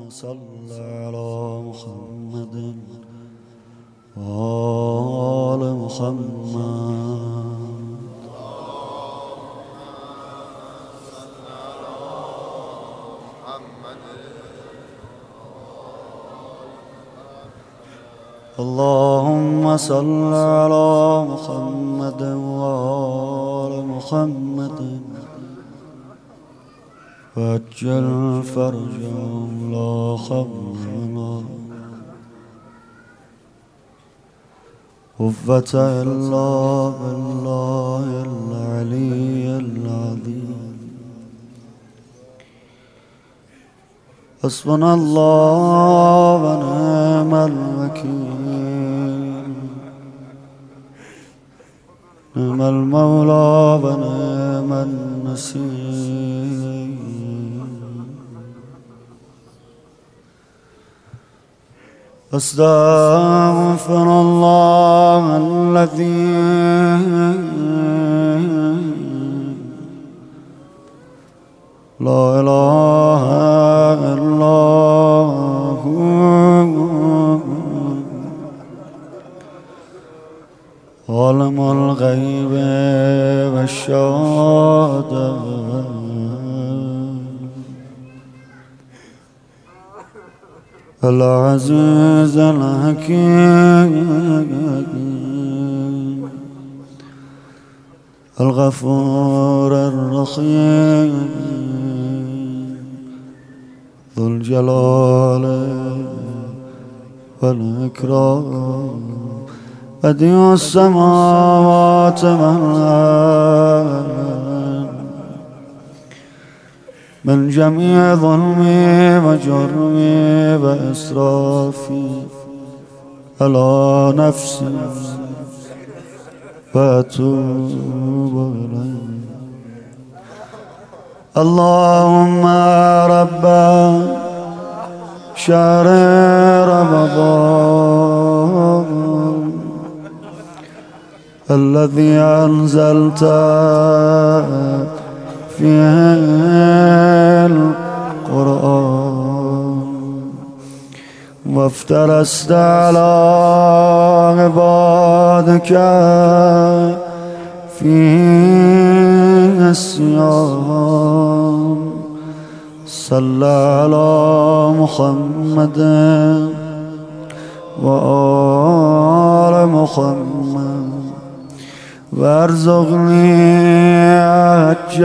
صل على محمد وآل محمد. اللهم صل على محمد وآل محمد وعجل فرجهم لا خوفنا قوة إلا بالله العلي العظيم. حسبنا الله ونعم الوكيل، نعم المولى ونعم النصير. أستغفر الله الذي لا إله إلا هو عالم الغيب والشهادة العزيز الحكيم الغفور الرحيم ذو الجلال والإكرام بديع السماوات والأرض من جميع ظلمي وجرمي وإسرافي على نفسي وأتوب إليه. اللهم رب شهر رمضان الذي أنزلت فيه القرآن وافترست على عبادك فيه الصيام، صل على محمد وآل محمد وارزقني حج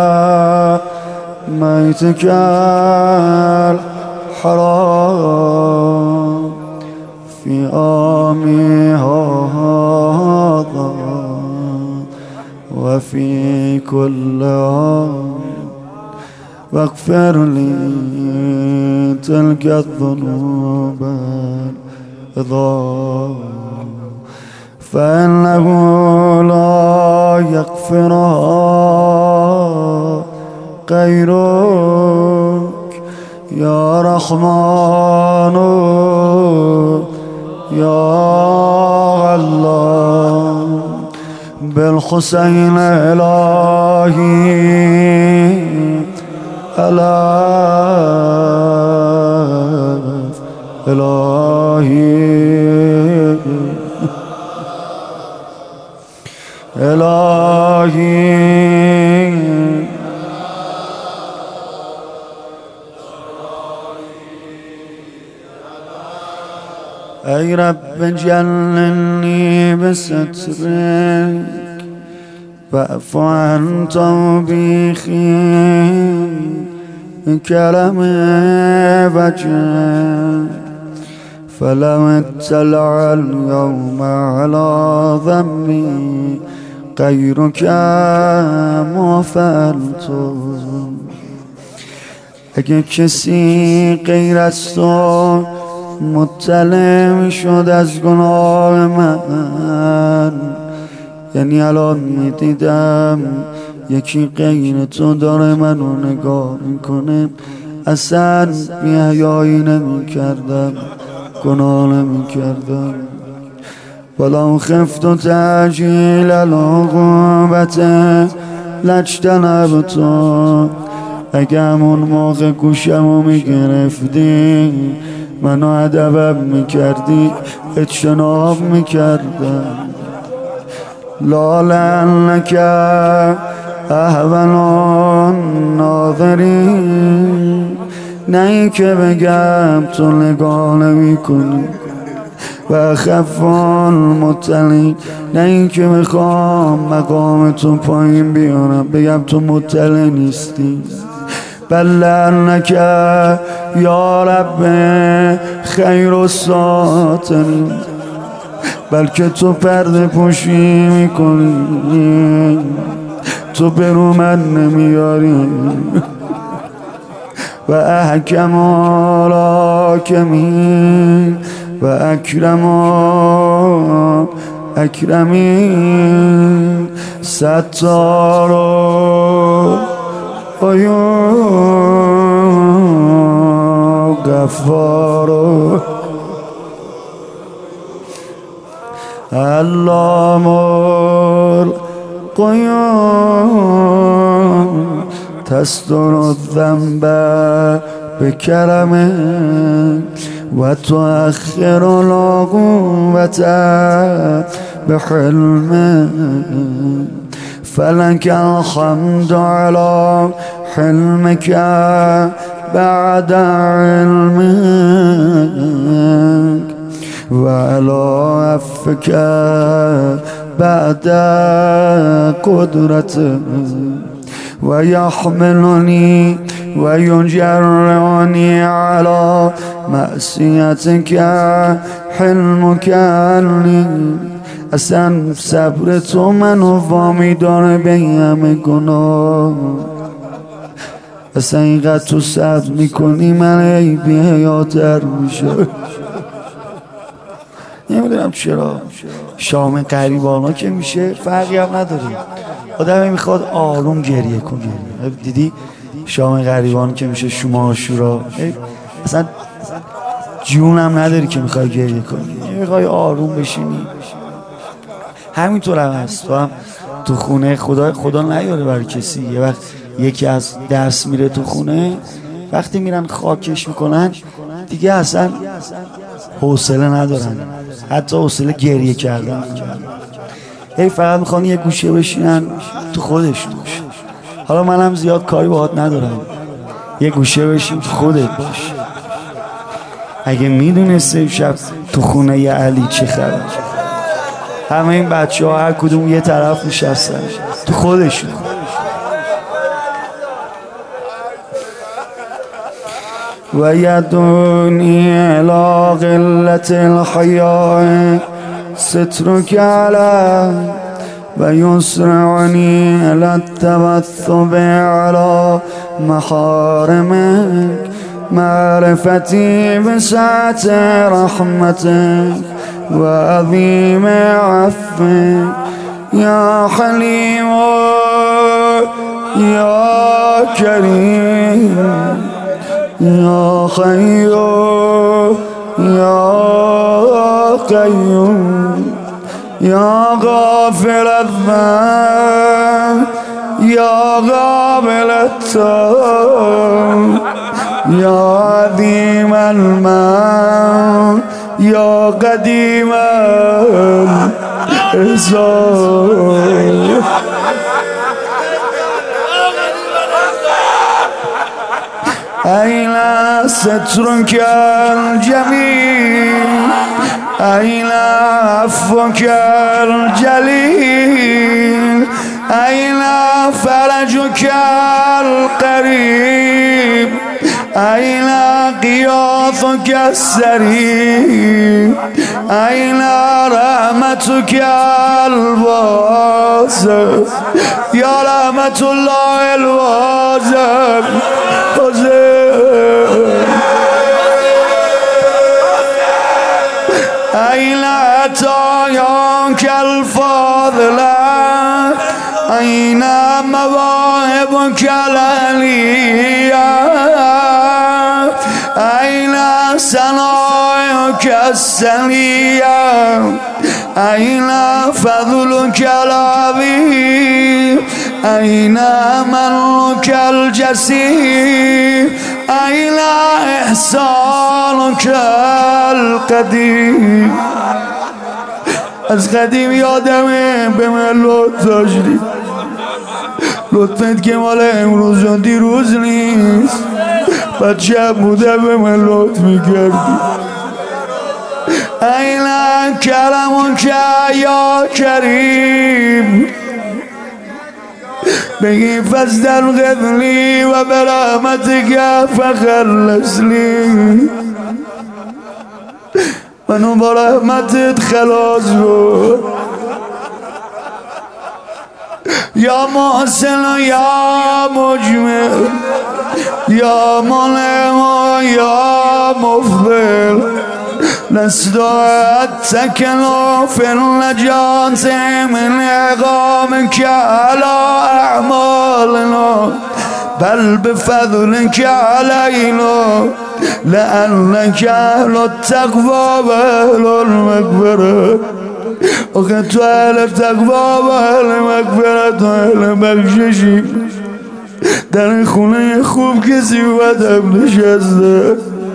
بيتك الحرام في عامي هذا وفي كل عام، واغفر لي تلك الذنوب العظام فإنه لا يغفرها غيرك يا رحمن يا الله. بالحسين إلهي إلهي أي رب جلني بسترك واعف عن توبيخي كرم وجهك فلو اطلع اليوم على ذنبي غيرك ما فعلت. اگه کسی غیر از تو مطلع شد از گناه من، یعنی الان میدیدم یکی غیر تو داره منو نگاه میکنه، اصلا بی‌حیایی نمیکردم، گناه نمیکردم. ولو خفت تعجیل العقوبة لاجتنبت اگه همون موقع گوشمو میگرفتی منو ادبم میکردی اجتناب میکردم. لالنک احوال ناظرین، نه این که بگم تو نگاه نمی‌کنی و خفان مطلعین، نه این که میخوام مقام تو پایین بیارم بگم تو مطلع نیستی. بلنک یا رب خیر الساترین، بلکه تو پرده پوشی میکنی، تو برو من نمیاری و احکم الحاکمین و اکرم اکرمین ستار عیوب غفار علام الغیوب تستر الذنب بکرمه و تؤخر العقوبة بحلمه. فلك الحمد على حلمك بعد علمك وعلى عفوك بعد قدرتك ويحملني ويجرني على معصيتك حلمك عني. اصلا صبر تو منو وامی داره به این همه گناه. اصلا اینقدر تو صبر میکنی من ای بی حیاتر میشه. نمیدونم چرا شام غریبانا که میشه فرقی هم نداره، آدم میخواد آروم گریه کنه. دیدی شام غریبان که میشه شما عاشورا اصلا جونم نداری که میخوای گریه کنی، میخوای آروم بشینی. همینطور هم هست تو هم تو خونه خدا نیاره برای کسی. یه وقت یکی از دست میره تو خونه، وقتی میرن خاکش میکنن دیگه اصلا حوصله ندارن، حتی حوصله گریه کردن. فقط میخوان یه گوشه بشینن تو خودشون. حالا منم زیاد کاری باهات ندارم، یه گوشه بشین تو خودت باش. اگه میدونسته شب تو خونه ی علی چه خبر، همه این بچه ها هر کدوم یه طرف نشستن تو خودشون. و یدونی الی قلت الحیاء سترک علی و یسرعنی الی التوثب علی محارمک معرفتی بسعت رحمتک و عظیم عفوک یا حلیم یا کریم یا حی یا قیوم یا غافر الذنب یا قابل التوب یا عظیم المن یا قدیم الحساب. أين سترك الجميل أين عفوك الجليل أين فرجك القريب أين غياثك السريع أين رحمتك الواسع يا رحمة الله الواسع. أين عطاياك الفاضلة أين مواهبك العليا أين صنائعك السنية أين فضلك العظيم أين ملك الجسيم أين إحسانك القديم. از قدیم یادمه به من لطف داشتی، لطفت که مال امروز و دیروز نیست. بچه بوده به من لطف میکردی. این کرمک یا کریم بگی فزدر غذلی و برحمتک فخلصلی. منو با رحمتت خلاص کن یا محسن یا مجمل یا منعم یا مفضل. نستعدتك في النجاة من عقابك على أعمالنا بل بفضلك علينا لأنك أهل التقوى وأهل المغفرة. آخه تو اهل تقوا و اهل مغفرت و اهل بخششی. در خونه خوب کسی بدم نشسته.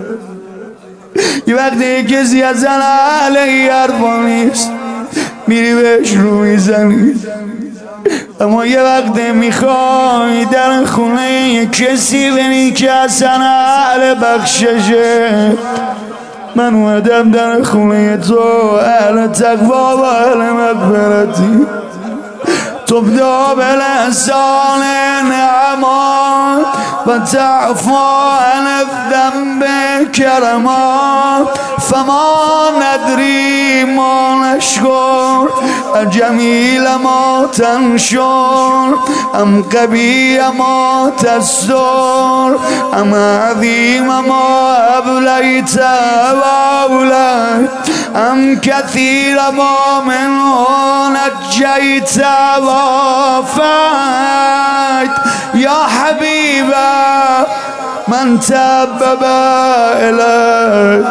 یه وقتی کسی از زن اهل این حرفا نیست میری بهش رو میزنی، اما یه وقتی میخوای در خونه کسی بری که اصلا اهل بخششه. من اومدم در خونه تو اهل تقوا و اهل مغفرتی. تبدأ بالإحسان نعما وتعفو عن الذنب كرما فما ندري ما نشكر الجميل ما تنشر أم قبيح ما تستر أم عظيم ما أبليت وأوليت أم كثير ما منه نجيت وافيت يا حبيبا من تبب إليك.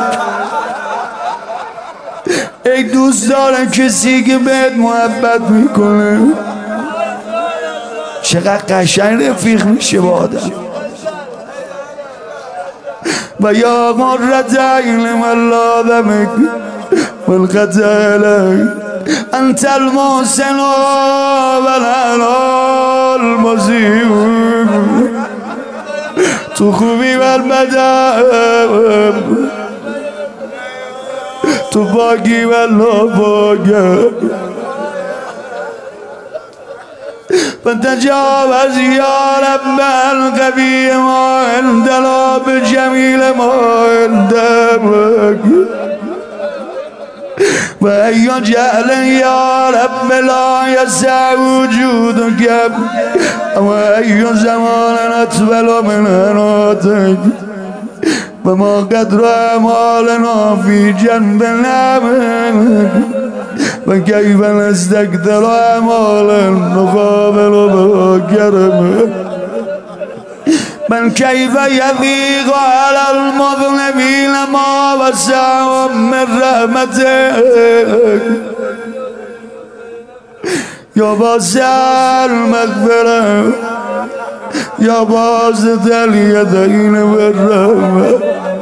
ای دوست داره کسی که بهت محبت میکنه. چقدر قشنگ رفیق میشه با آدم. و یا مرت عین من لازمک والقتل انت المحسن والانا المسیح. تو خوبی و بدم، تو باگی و ناپاکم. فتجاوز یا رب القبیح ما عندنا بجمیل ما عندك و ای جهل یا رب لا یسع وجودک و ای زمان اطول من عناتک و ما قدر اعمالنا فی جنب نعمک و کیف نستقدر اعمالا نقابل بکرمک. من کیف یضیق علی المذنبین ما وسعهم من رحمتک یا واسع المغفرة یا باسط الیدین والرحمة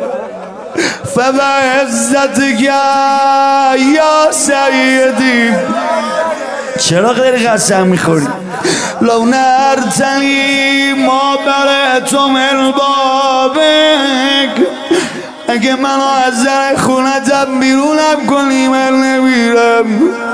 فبعزتک یا سیدی. چرا غیر قسم میخوری؟ لو نرتنی ما برأت من بابک. اگه منو از در خونتم بیرونم کنی من نمیرم.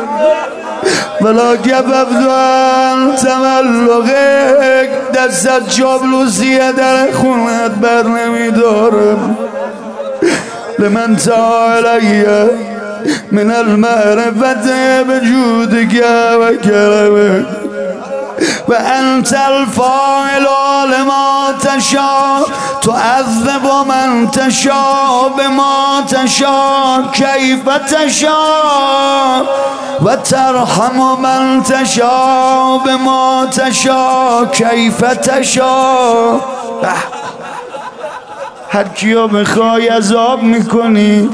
ولا کففت عن تملقک. دستت چاپلوسیه در خونت بر نمیدارم. لمن تعالیه من المعرفة بجودك وكرمك و انت الفاعل لما تشاء تعذب من تشاء بما تشاء كيف تشاء و ترحم من تشاء بما تشاء كيف تشاء. هر کیو بخوای عذاب میکنی،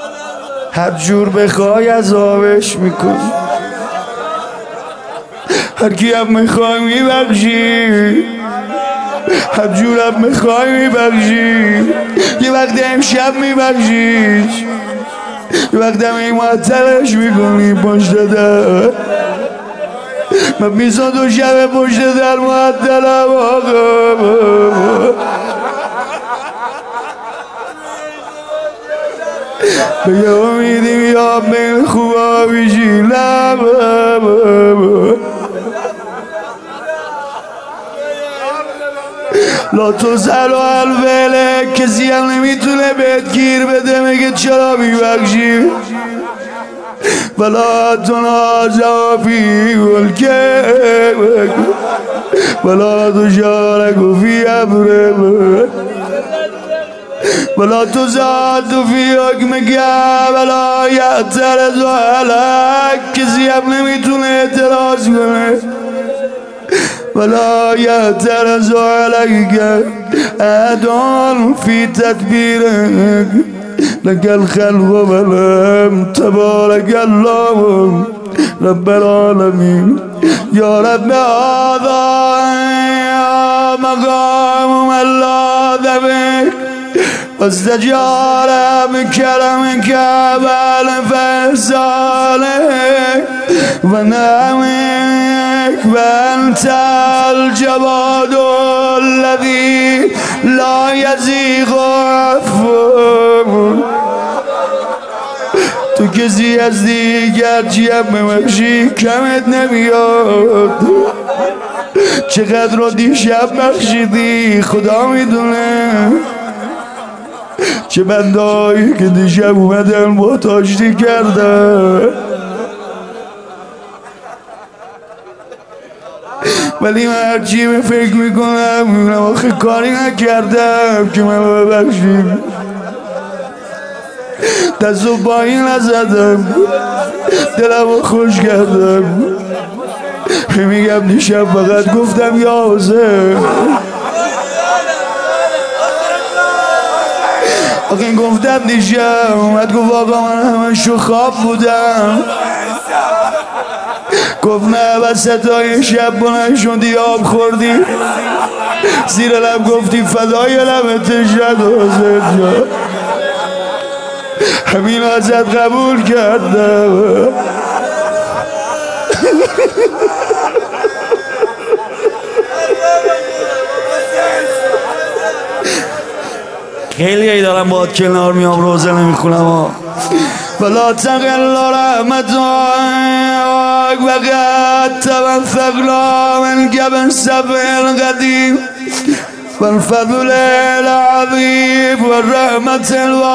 هر جور بخوای عذابش میکنی. هر کی هم میخوای میبخشی، هر جورم میخوای میبخشی، یه وقت امشب میبخشیش، یه وقت هم این معطلش میکنی پشت در. من 22 شب پشت در معطلم آقا. بگه امیدی میام بین خوبا بیشیلم. لا تزل و الفله، کسی هم نمیتونه بهت گیر بده میگه چرا میبخشی. ولا تنازع فی ملکک ولا تشارک فی امرک ولا تزاد فی حکمک ولا یعترض علیک، کسی هم نمیتونه اعتراض کنه. ولا یعترض علیک احد فی تدبیرک لك الخلق والأمر تبارك الله رب العالمين. يا رب هذا مقام من لاذ بك واستجار بكرمك والفضلك ونعمك، وأنت الجواد الذي لا يزيغ عفوك. تو کسی از دیگر چیم ببخشی کمت نمیاد. چقدر رو دیشب بخشیدی خدا میدونه. چه بندهایی که دیشب اومدن محتاجی کردن، ولی من هرچی فکر میکنم میبینم آخه کاری نکردم که من ببخشیم. دستو پایین نزدم، دلمو خوش کردم. میگم دیشب فقط گفتم یا حسین. آخه گفتم دیشب اومد گفت آقا من همه شو خواب بودم. گفت نه وسطای شب بلند شدی آب خوردی زیر لب گفتی فدای لبت شد حسین جان. همین ازت قبول کردم. خیلی هایی دارم باید کنار میام روزه نمیخونم. ولا تقل رحمتك وقد توفقنا من قبل سبع القديم والفضل العظيم والرحمة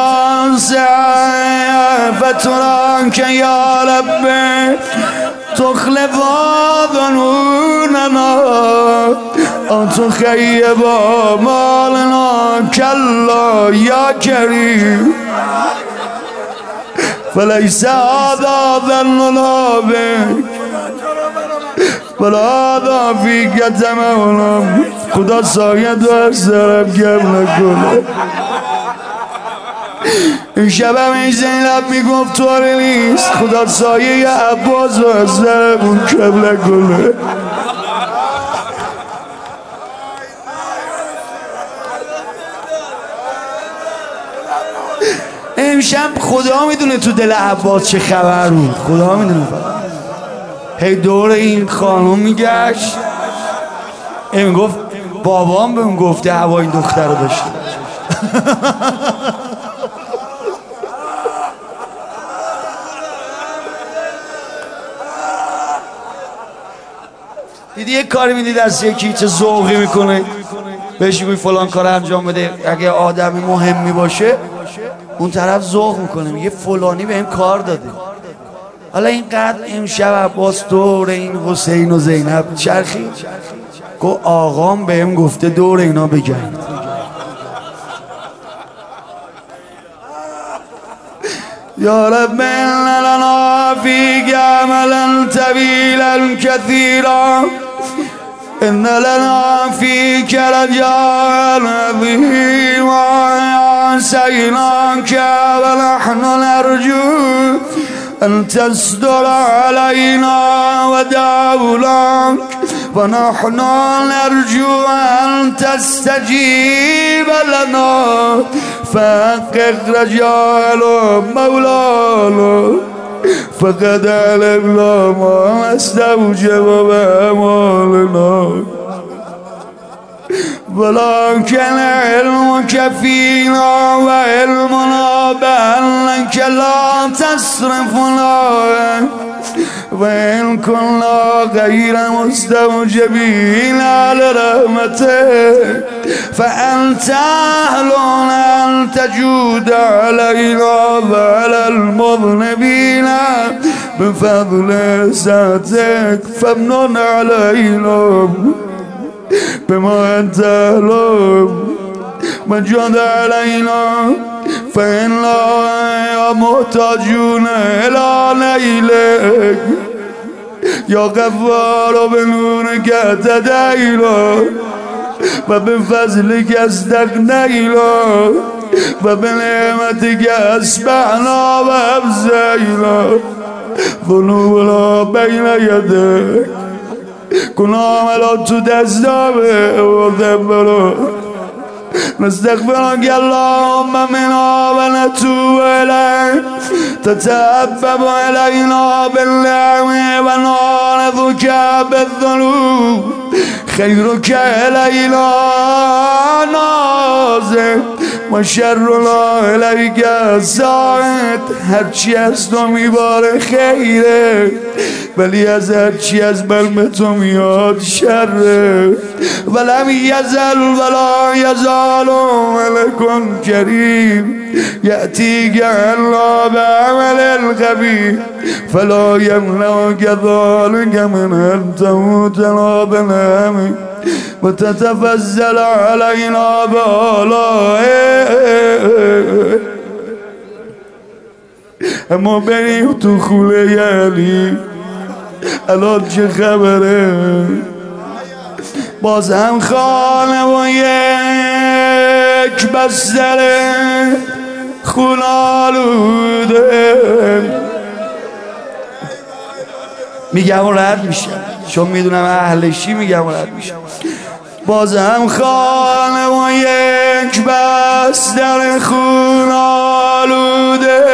الواسعة فتراك يا ربي تخلف ظنوننا أو تخيب مالنا كلا يا كريم. فليس هذا ظننا بك ولا هذا فيك تمونا. خدا ساید و از سرم کم نکنه. این شبم این زینب میگفت طوری نیست. خدا سایه عباس و از سرمون کم نکنه. امشب خدا میدونه تو دل عباس چه خبر بود. خدا میدونه. هی دور این خانم میگشت. این گفت بابام بهم گفته هوا این دختر رو داشته. دیدی یک کاری میدی دست یکی چه ذوقی میکنه بهش میگوی فلان کار انجام بده. اگه آدمی مهمی باشه اون طرف ذوق میکنه میگه فلانی بهم کار داده. حالا اینقدر امشب عباس دور این حسین و زینب چرخی گو آقام بهم گفته دور اینا بگن. یا رب ان لنا فیک عملا طویلا کثیرا ان لنا فیک رجاء عظیما سیناک ونحن نرجو أن تصدر علينا ودولك ونحن نرجو أن تستجيب لنا فحقق رجال مولانا فقد علمنا ما نستوجب بأعمالنا ولكن علمك فينا وعلمنا بأنك لا تصرفنا وإن كنا غير مستوجبين لرحمتك فأنت أهل أن تجود علينا وعلى المذنبين بفضل ذاتك فامنن علينا بما أنت أهله مجد علينا فإنا محتاجون إلى نيلك يا غفار بنورك اهتدينا وبفضلك استغنينا وبنعمتك أصبحنا وأمسينا ذنوبنا بين يديك گناه تو دستامه و ذنبنا نستغفرك اللهم منا ونتوب إليك تتأبب إلينا بالنعم ونعرضك بالذنوب خيرك إلينا نازل وشرنا إليك ساعد هرچی از تو میباره خیره ولی از هرچی از بلم تو میاد شره ولم یزل ولا یزال ملک کریم یأتیک الا بعمل الخبیث فلا یمنعک ذلک من ان تموت بنعمه وتتفضل علينا بآلائك اما بریم تو خوله یعنی الان چه خبره باز هم خانه و یک بستر خون آلوده میگم رد میشم چون میدونم اهلشی میگم رد میشم باز هم خانه و یک بستر خون آلوده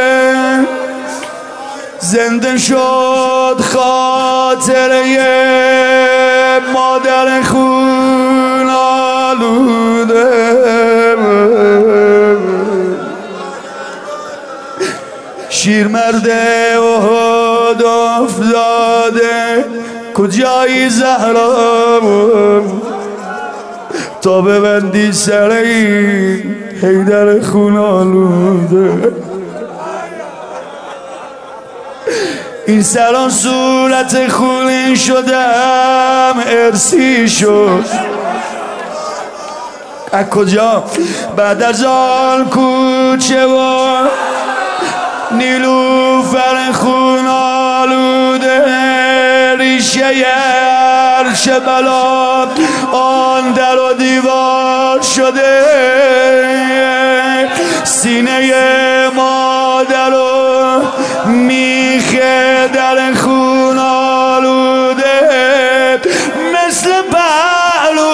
زنده شد خاطره مادر خون آلوده شیرمرده احد افتاده کجایی زهرام تا ببندی سر این حیدر خون آلوده این سران صورت خونین شدم ارسی شد از کجا بعد از آن کوچه و نیلوفر خون آلوده ریشه عرش بلا آن در و دیوار شده سینه مادر و میخه در خون آلوده مثل پهلو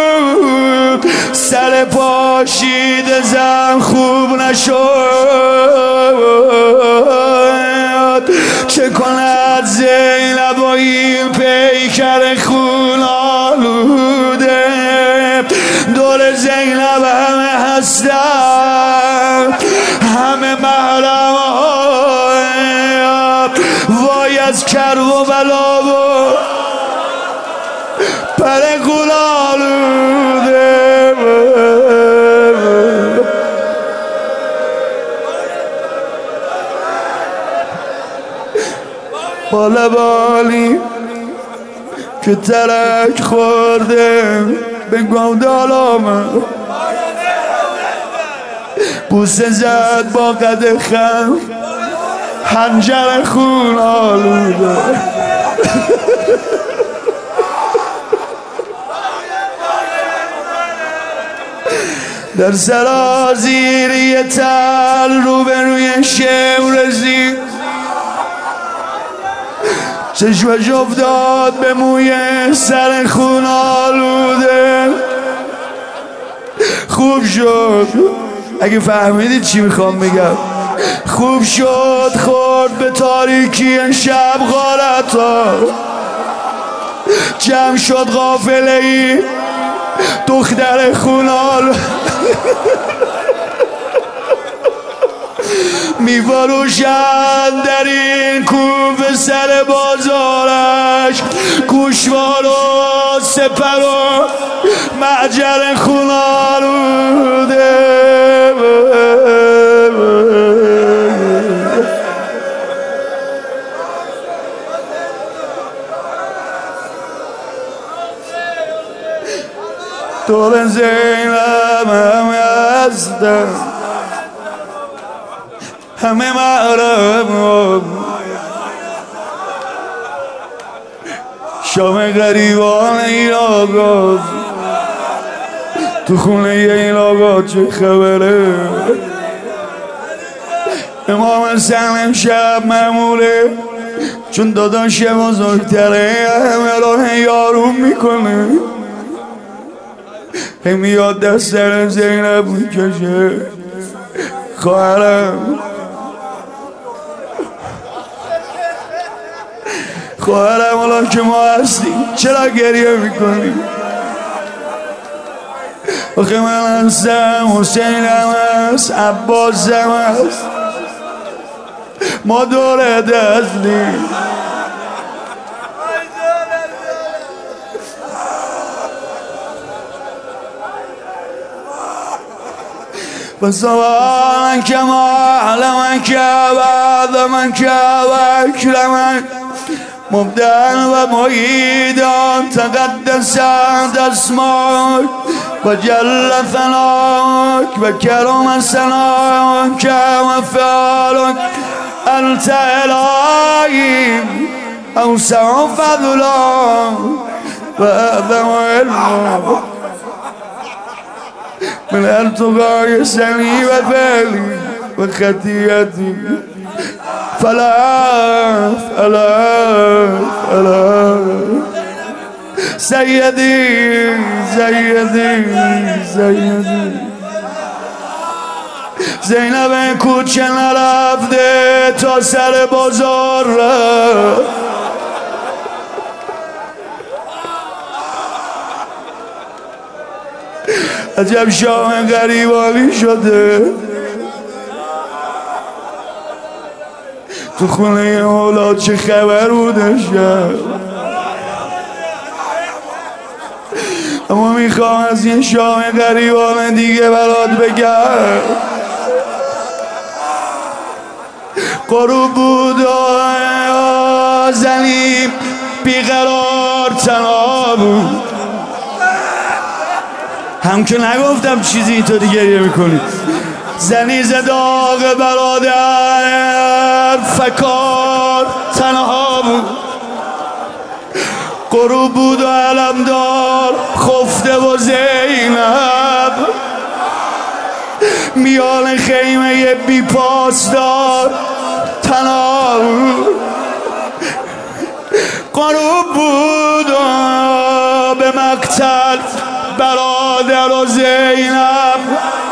سر پاشید زن خوب نشد چه کند زینب و این پیکر خون آلوده دور زینب همه هستن همه محرم وای از کرب و بلا و پر خون آلوده با لبانی که ترک خورده به گودالامه بوسه زد با قد خم حنجر خون آلوده در سرازیری تل روبروی شمرزی چشمش افتاد به موی سر خون آلوده. خوب شد، اگه فهمیدید چی میخوام بگم، خوب شد خورد به تاریکی این شب غارتا. جمع شد قافله ای دختر خونال میفروشند در این کوفه سر بازارش گوشوار و سپر و معجر خونالوده. تو به زینب همه هستم، همه محرم، شام غریبان این آقا، تو خونه این آقا چه خبره؟ امام حسن امشب معموله چون داداش بزرگتره همه راه یارون میکنه، میاد دست در زینب میکشه. خواهرم الان که ما هستیم چرا گریه میکنیم؟ آخه من هستم، حسینم هست، عباسم هست، ما دور دستیم. بس من که معلم که بعد من که وکلم مبدل و معیدان تقدست اسماک و جل ثناک و کرم سناک و فعالک انت الهی اوسع فضلا و اعظم علما من التقای سنی و فعلی و خطیتی فلا سیدی زینب کوچه نرفته تا سر بازار رفت. عجب شاه غریبانی شده، تو خونه اولاد چه خبر بوده شب. اما میخوام از این شاه غریبان دیگه برات بگم. غروب بود زنیم بیقرار تنها بود. هم که نگفتم چیزی اینطوری گریه میکنی. زنی زداغ برادر فکار تنها بود. غروب بود و علمدار خفته و زینب میان خیمه بی پاسدار تنها بود. غروب بود و به مقتل برادر و زینب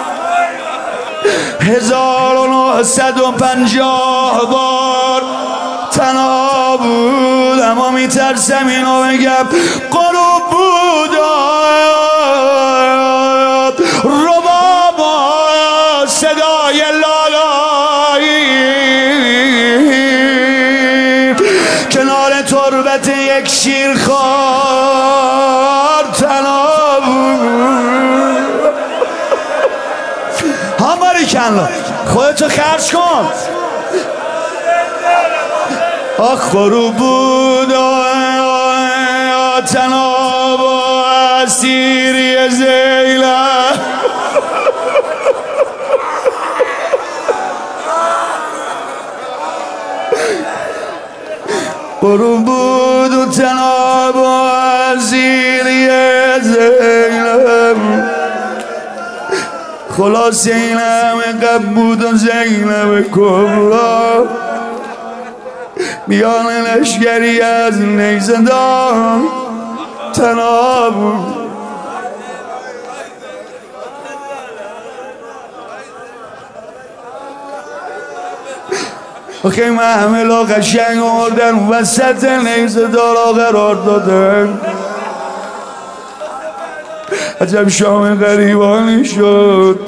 1950 بار تنها بود. اما میترسم اینو بگم غروب بود رباب صدای لالایی کنار تربت یک شیرخوار تنها بود. هم باریکلا خودتو خرج کن. آخ غروب بود تنها با اسیری زینب غروب بود و تنها با اسیری زینب. خلاص این همه قبل بود و زینب کبرا میان لشگری از نیزدان تنها بود. آخه محملا قشنگ آوردن وسط نیزدارا قرار دادن. عجب شام غریبانی شد.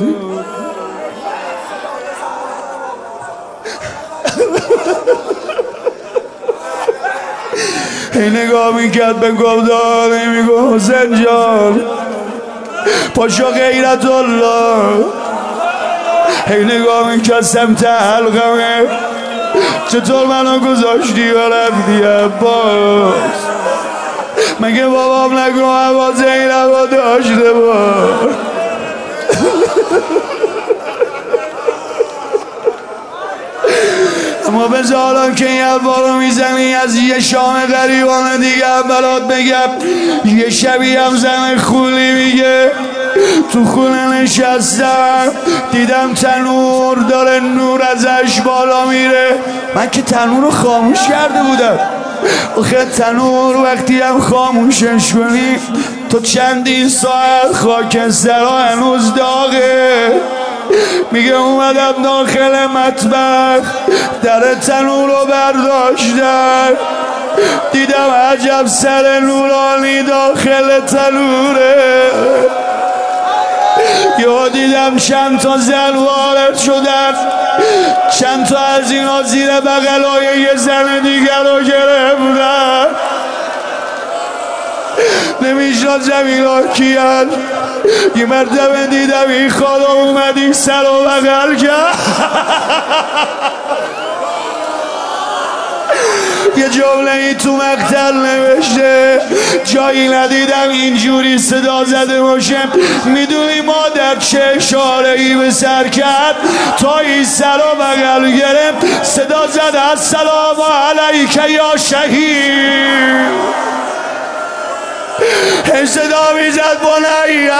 هی نگاه میکرد به گفتاره میگو حسین جان پاشا غیرت الله. هی نگاه میکرد سمت حلقمه چطور منو گذاشتی و رفتی عباس. مگه بابام نگو عباس زینبو داشته با. اما بذارم که این عبارو میزنی از یه شام غریبانه دیگه هم برات بگم. یه شبی هم زن خولی میگه تو خونه نشستم دیدم تنور داره نور ازش بالا میره. من که تنور رو خاموش کرده بودم. آخه تنور وقتی هم خاموشش کنی تو چندین ساعت خاکسترها هنوز داغه. میگه اومدم داخل مطبخ در تنور رو برداشتن دیدم عجب سر نورانی داخل تنوره. یا دیدم چند تا زن وارد شدن چند تا از اینا زیر بغلای یه زن دیگر رو گرفتن. نمیشناسم اینا کیان. یه مرتبه دیدم این خانم اومد این سر و بغل کرد. یه جمله ای تو مقتل نوشته جایی ندیدم اینجوری صدا زده باشه. میدونی مادر چه اشاره ای به سر کرد تا این سر و بغل گرفت صدا زد السلام علیک یا شهید. صدا میزد بنیه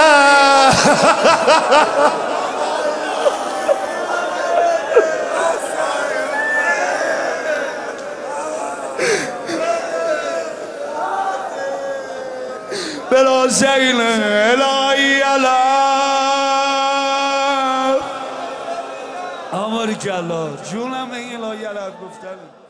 بلا سیل الهی علا آماری که الله جونم به این الهی علا گفتن.